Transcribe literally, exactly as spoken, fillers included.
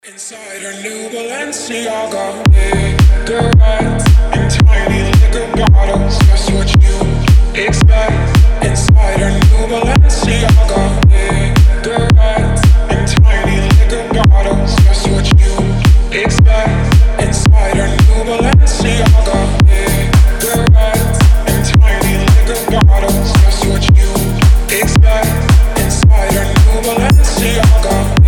Inside her new Balenciaga, cigarettes and tiny liquor bottles. Just what you expect. Inside her new Balenciaga, cigarettes and tiny liquor bottles. Just what you expect. Inside her new Balenciaga, cigarettes and tiny liquor bottles. Just what you expect. Inside her new Balenciaga.